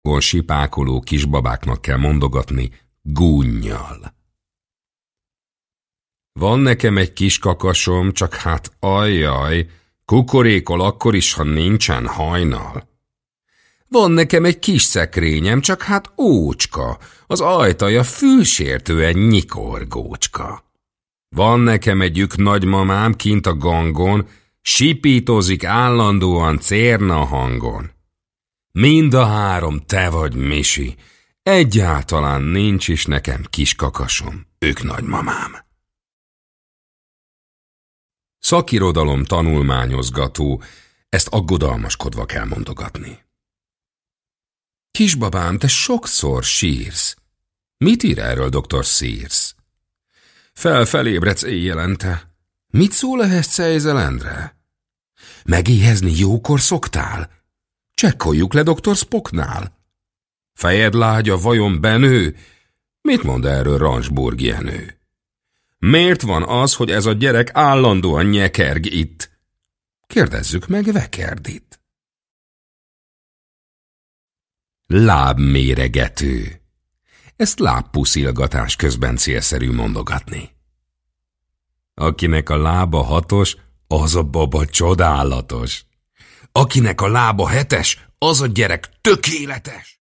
Sipákoló kisbabáknak kell mondogatni gúnnyal. Van nekem egy kis kakasom, csak hát ajjaj, kukorékol akkor is, ha nincsen hajnal. Van nekem egy kis szekrényem, csak hát ócska, az ajtaja fülsértően nyikorgócska. Van nekem együk nagymamám kint a gangon, sipítozik állandóan cérna hangon. Mind a három te vagy, Misi, egyáltalán nincs is nekem kis kakasom, ők nagymamám. Szakirodalom tanulmányozgató, ezt aggodalmaskodva kell mondogatni. Kisbabám, te sokszor sírsz. Mit ír erről dr. Sears? Felébredsz éjjelente. Mit szól ehhez Cejzelendre? Megéhezni jókor szoktál? Csekkoljuk le dr. Spocknál. Fejed lágya vajon benő? Mit mond erről Rancsburg Jenő? Miért van az, hogy ez a gyerek állandóan nyekerg itt? Kérdezzük meg Vekerdit. Lábméregető. Ezt lábpuszilgatás közben célszerű mondogatni. Akinek a lába 6-os, az a baba csodálatos. Akinek a lába 7-es, az a gyerek tökéletes.